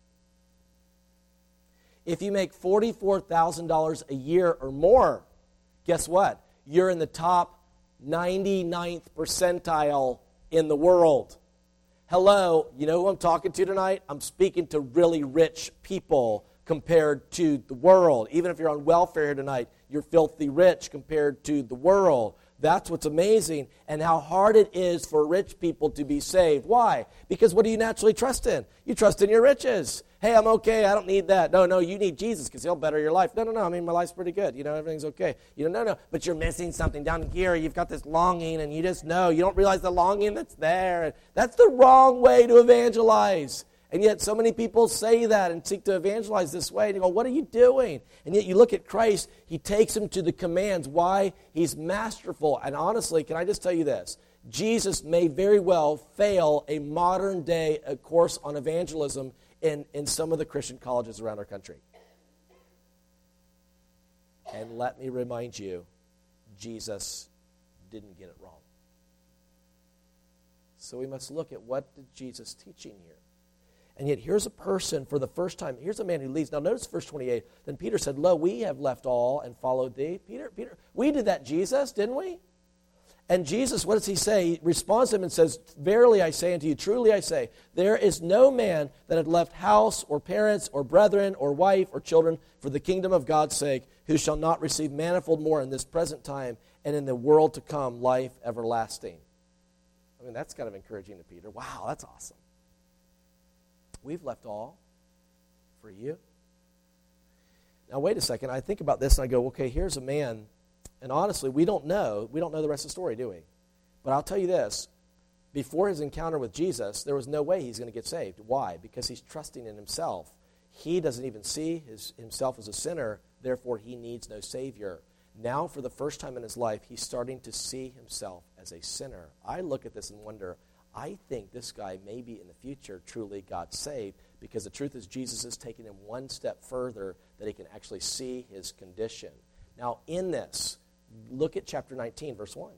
If you make $44,000 a year or more, guess what? You're in the top 99th percentile in the world. Hello, you know who I'm talking to tonight? I'm speaking to really rich people compared to the world. Even if you're on welfare here tonight, you're filthy rich compared to the world. That's what's amazing, and how hard it is for rich people to be saved. Why? Because what do you naturally trust in? You trust in your riches. Hey, I'm okay. I don't need that. No, you need Jesus because he'll better your life. No. I mean, my life's pretty good. Everything's okay. No. But you're missing something down here. You've got this longing, and you just know. You don't realize the longing that's there. That's the wrong way to evangelize. And yet so many people say that and seek to evangelize this way. And you go, what are you doing? And yet you look at Christ, he takes them to the commands. Why? He's masterful. And honestly, can I just tell you this? Jesus may very well fail a modern day course on evangelism in some of the Christian colleges around our country. And let me remind you, Jesus didn't get it wrong. So we must look at what did Jesus teaching here. And yet here's a person for the first time. Here's a man who leaves. Now notice verse 28. Then Peter said, Lo, we have left all and followed thee. Peter, we did that, Jesus, didn't we? And Jesus, what does he say? He responds to him and says, Verily I say unto you, truly I say, there is no man that had left house or parents or brethren or wife or children for the kingdom of God's sake, who shall not receive manifold more in this present time and in the world to come life everlasting. I mean, that's kind of encouraging to Peter. Wow, that's awesome. We've left all for you. Now, wait a second. I think about this and I go, okay, here's a man. And honestly, we don't know the rest of the story, do we? But I'll tell you this. Before his encounter with Jesus, there was no way he's going to get saved. Why? Because he's trusting in himself. He doesn't even see himself as a sinner. Therefore, he needs no Savior. Now, for the first time in his life, he's starting to see himself as a sinner. I look at this and wonder, I think this guy maybe in the future truly got saved, because the truth is Jesus is taking him one step further that he can actually see his condition. Now, in this, look at chapter 19, verse 1.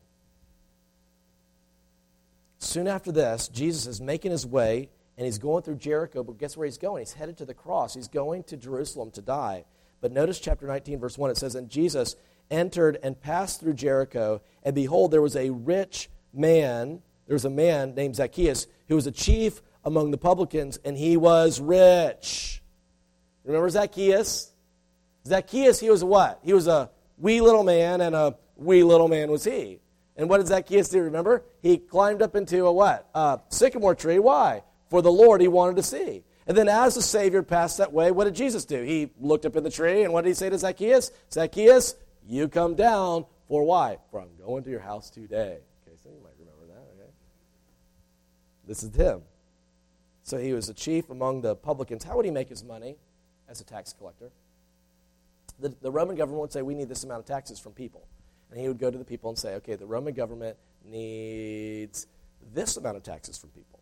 Soon after this, Jesus is making his way, and he's going through Jericho, but guess where he's going? He's headed to the cross. He's going to Jerusalem to die. But notice chapter 19, verse 1, it says, And Jesus entered and passed through Jericho, and behold, there was a man named Zacchaeus, who was a chief among the publicans, and he was rich. Remember Zacchaeus? Zacchaeus, he was a what? He was a wee little man, and a wee little man was he. And what did Zacchaeus do, remember? He climbed up into a what? A sycamore tree. Why? For the Lord he wanted to see. And then as the Savior passed that way, what did Jesus do? He looked up in the tree, and what did he say to Zacchaeus? Zacchaeus, you come down, for why? For I'm going to your house today. Okay, so you might remember that, okay? This is him. So he was a chief among the publicans. How would he make his money? As a tax collector. The Roman government would say, we need this amount of taxes from people. And he would go to the people and say, okay, the Roman government needs this amount of taxes from people.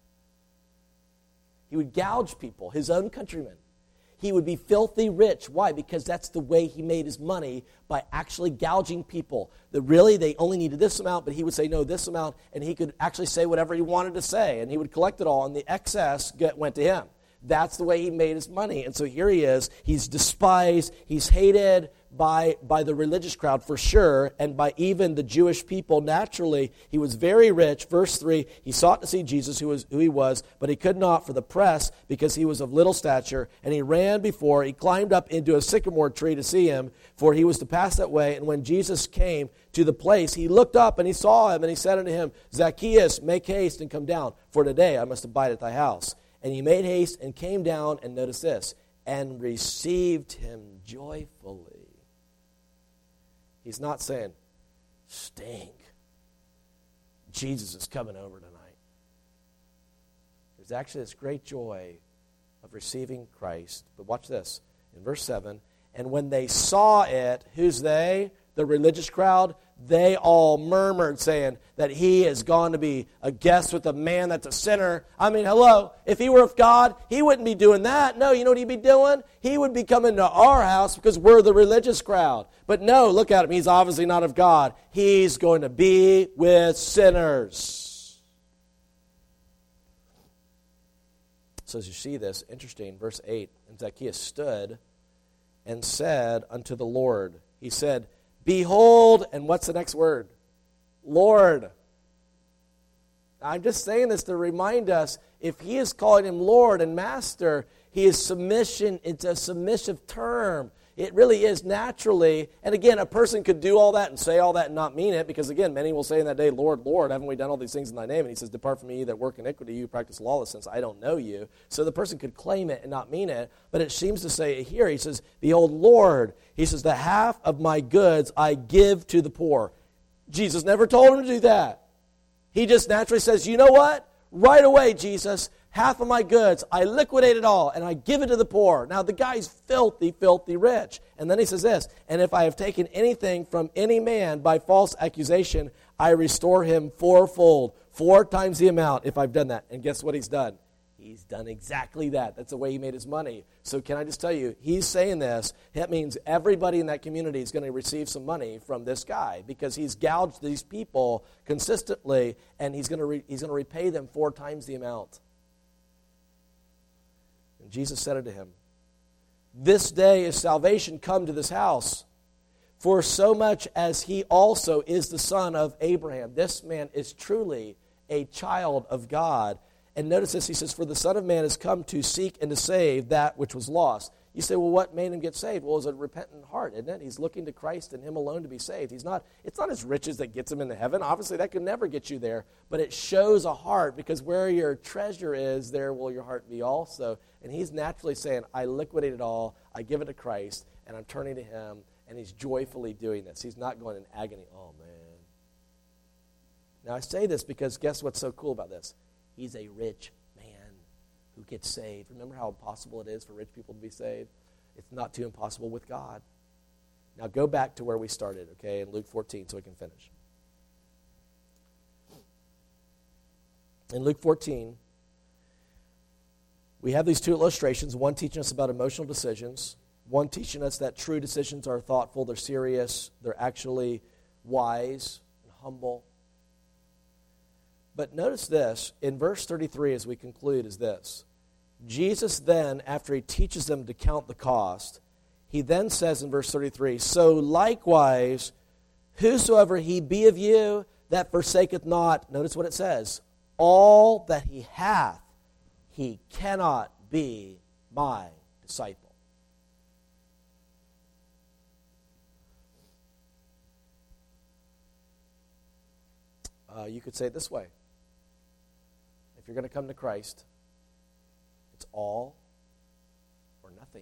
He would gouge people, his own countrymen. He would be filthy rich. Why? Because that's the way he made his money, by actually gouging people. That really they only needed this amount, but he would say, no, this amount, and he could actually say whatever he wanted to say, and he would collect it all, and the excess went to him. That's the way he made his money. And so here he is. He's despised. He's hated by the religious crowd for sure, and by even the Jewish people naturally. He was very rich. Verse 3, he sought to see Jesus, who he was, but he could not for the press, because he was of little stature. And he ran before. He climbed up into a sycamore tree to see him, for he was to pass that way. And when Jesus came to the place, he looked up and he saw him, and he said unto him, Zacchaeus, make haste and come down, for today I must abide at thy house. And he made haste and came down, and notice this, and received him joyfully. He's not saying, stink, Jesus is coming over tonight. There's actually this great joy of receiving Christ. But watch this, in verse 7, and when they saw it, who's they? The religious crowd, they all murmured, saying that he has gone to be a guest with a man that's a sinner. I mean, hello, if he were of God, he wouldn't be doing that. No, you know what he'd be doing? He would be coming to our house because we're the religious crowd. But no, look at him. He's obviously not of God. He's going to be with sinners. So as you see this, interesting, verse 8, and Zacchaeus stood and said unto the Lord, he said, Behold, and what's the next word? Lord. I'm just saying this to remind us, if he is calling him Lord and Master, he is submission. It's a submissive term. It really is naturally. And again, a person could do all that and say all that and not mean it, because again, many will say in that day, Lord, Lord, haven't we done all these things in thy name? And he says, Depart from me, ye that work iniquity, you practice lawlessness, I don't know you. So the person could claim it and not mean it, but it seems to say here, he says, Behold, Lord, he says, the half of my goods I give to the poor. Jesus never told him to do that. He just naturally says, you know what? Right away, Jesus, half of my goods, I liquidate it all, and I give it to the poor. Now, the guy's filthy, filthy rich. And then he says this, and if I have taken anything from any man by false accusation, I restore him fourfold, 4 times the amount if I've done that. And guess what he's done? He's done exactly that. That's the way he made his money. So can I just tell you, he's saying this. That means everybody in that community is going to receive some money from this guy because he's gouged these people consistently, and he's going to repay them 4 times the amount. And Jesus said unto him, this day is salvation come to this house, for so much as he also is the son of Abraham. This man is truly a child of God. And notice this, he says, for the Son of Man has come to seek and to save that which was lost. You say, well, what made him get saved? Well, it's a repentant heart, isn't it? He's looking to Christ and him alone to be saved. It's not his riches that gets him into heaven. Obviously, that could never get you there. But it shows a heart, because where your treasure is, there will your heart be also. And he's naturally saying, I liquidate it all, I give it to Christ, and I'm turning to him, and he's joyfully doing this. He's not going in agony. Oh, man. Now, I say this because guess what's so cool about this? He's a rich man who gets saved. Remember how impossible it is for rich people to be saved? It's not too impossible with God. Now go back to where we started, okay, in Luke 14 so we can finish. In Luke 14, we have these 2 illustrations, one teaching us about emotional decisions, one teaching us that true decisions are thoughtful, they're serious, they're actually wise and humble. But notice this, in verse 33 as we conclude, is this. Jesus then, after he teaches them to count the cost, he then says in verse 33, so likewise, whosoever he be of you that forsaketh not, notice what it says, all that he hath, he cannot be my disciple. You could say it this way. If you're going to come to Christ, it's all or nothing.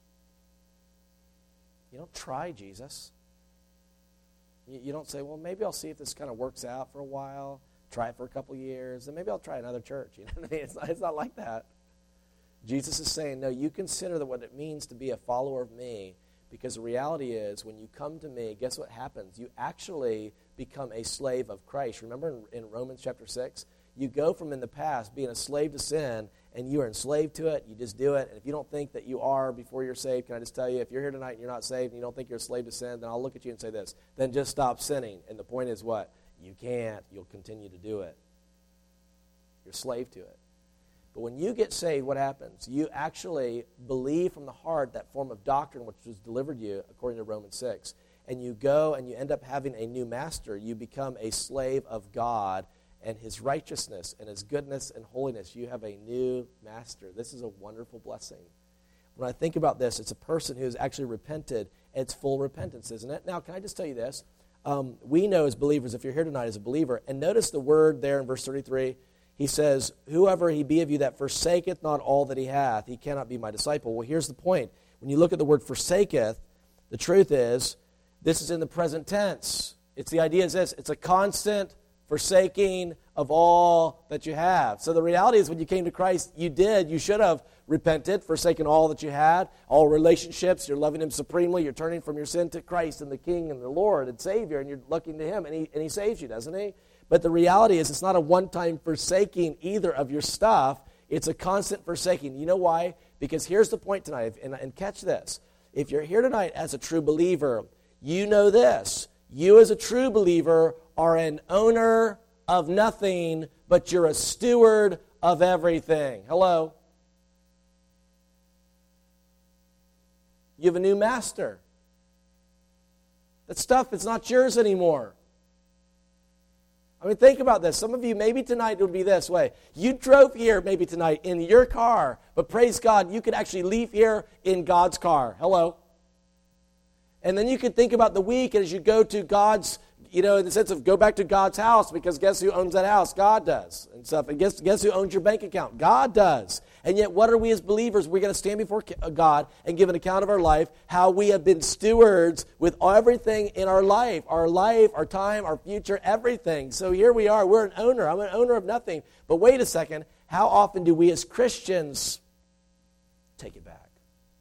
You don't try Jesus. You don't say, well, maybe I'll see if this kind of works out for a while, try it for a couple years, and maybe I'll try another church. You know what I mean? It's not like that. Jesus is saying, no, you consider what it means to be a follower of me, because the reality is when you come to me, guess what happens? You actually become a slave of Christ. Remember in Romans chapter 6? You go from in the past being a slave to sin, and you are enslaved to it. You just do it. And if you don't think that you are before you're saved, can I just tell you, if you're here tonight and you're not saved and you don't think you're a slave to sin, then I'll look at you and say this. Then just stop sinning. And the point is what? You can't. You'll continue to do it. You're a slave to it. But when you get saved, what happens? You actually believe from the heart that form of doctrine which was delivered to you according to Romans 6. And you go and you end up having a new master. You become a slave of God and his righteousness and his goodness and holiness. You have a new master. This is a wonderful blessing. When I think about this, it's a person who has actually repented. It's full repentance, isn't it? Now, can I just tell you this? We know as believers, if you're here tonight as a believer, and notice the word there in verse 33, he says, whoever he be of you that forsaketh not all that he hath, he cannot be my disciple. Well, here's the point. When you look at the word forsaketh, the truth is, this is in the present tense. It's the idea is this, it's a constant forsaking of all that you have. So the reality is when you came to Christ, you should have repented, forsaken all that you had, all relationships, you're loving him supremely, you're turning from your sin to Christ and the King and the Lord and Savior, and you're looking to him, and he saves you, doesn't he? But the reality is it's not a one-time forsaking either of your stuff, it's a constant forsaking. You know why? Because here's the point tonight, and catch this. If you're here tonight as a true believer, you know this. You as a true believer are an owner of nothing, but you're a steward of everything. Hello? You have a new master. That stuff is not yours anymore. I mean, think about this. Some of you, maybe tonight it would be this way. You drove here maybe tonight in your car, but praise God, you could actually leave here in God's car. Hello? And then you could think about the week as you go to God's, in the sense of go back to God's house, because guess who owns that house? God does. And stuff. And guess who owns your bank account? God does. And yet what are we as believers? We're going to stand before God and give an account of our life, how we have been stewards with everything in our life, our time, our future, everything. So here we are. We're an owner. I'm an owner of nothing. But wait a second. how often do we as Christians take it back?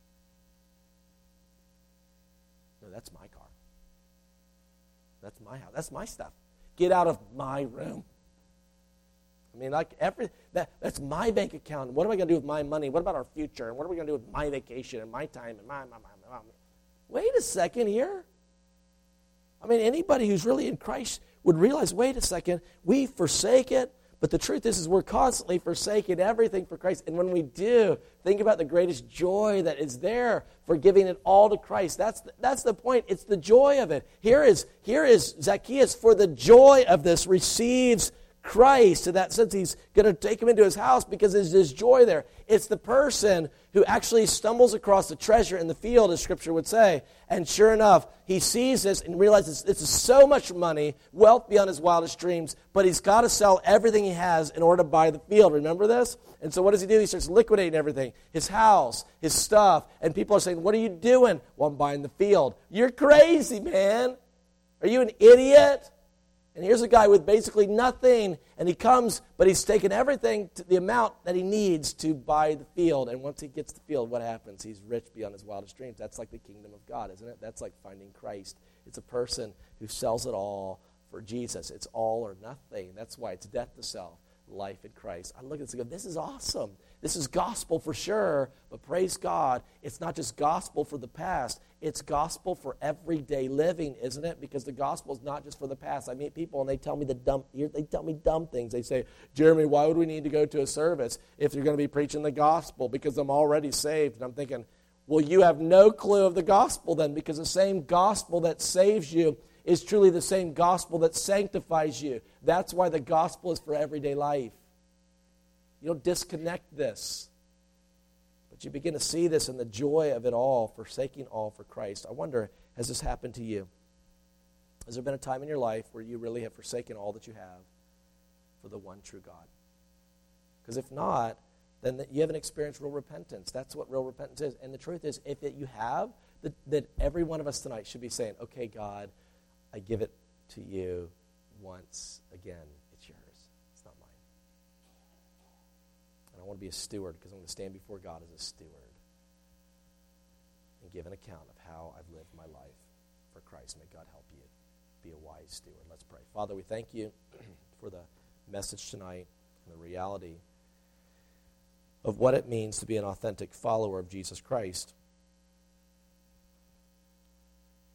No, that's my car. That's my house. That's my stuff. Get out of my room. I mean, like that's my bank account. What am I going to do with my money? What about our future? And what are we going to do with my vacation and my time and my. Wait a second here. I mean, anybody who's really in Christ would realize, wait a second, we forsake it. But the truth is we're constantly forsaking everything for Christ. And when we do, think about the greatest joy that is there for giving it all to Christ. That's the point. It's the joy of it. Here is Zacchaeus, for the joy of this, receives Christ. In that sense, he's going to take him into his house because there's this joy there. It's the person who actually stumbles across the treasure in the field, as Scripture would say. And sure enough, he sees this and realizes this is so much money, wealth beyond his wildest dreams, but he's got to sell everything he has in order to buy the field. Remember this? And so what does he do? He starts liquidating everything, his house, his stuff. And people are saying, what are you doing? Well, I'm buying the field. You're crazy, man. Are you an idiot? And here's a guy with basically nothing, and he comes, but he's taken everything to the amount that he needs to buy the field. And once he gets the field, what happens? He's rich beyond his wildest dreams. That's like the kingdom of God, isn't it? That's like finding Christ. It's a person who sells it all for Jesus. It's all or nothing. That's why it's death to self, life in Christ. I look at this and go, this is awesome. This is gospel for sure, but praise God, it's not just gospel for the past. It's gospel for everyday living, isn't it? Because the gospel is not just for the past. I meet people and they tell me dumb things. They say, Jeremy, why would we need to go to a service if you're going to be preaching the gospel? Because I'm already saved. And I'm thinking, well, you have no clue of the gospel then, because the same gospel that saves you is truly the same gospel that sanctifies you. That's why the gospel is for everyday life. You don't disconnect this. But you begin to see this in the joy of it all, forsaking all for Christ. I wonder, has this happened to you? Has there been a time in your life where you really have forsaken all that you have for the one true God? Because if not, then you haven't experienced real repentance. That's what real repentance is. And the truth is, if you have, that every one of us tonight should be saying, okay, God, I give it to you once again. It's yours. It's not mine. And I want to be a steward because I'm going to stand before God as a steward and give an account of how I've lived my life for Christ. May God help you be a wise steward. Let's pray. Father, we thank you for the message tonight and the reality of what it means to be an authentic follower of Jesus Christ.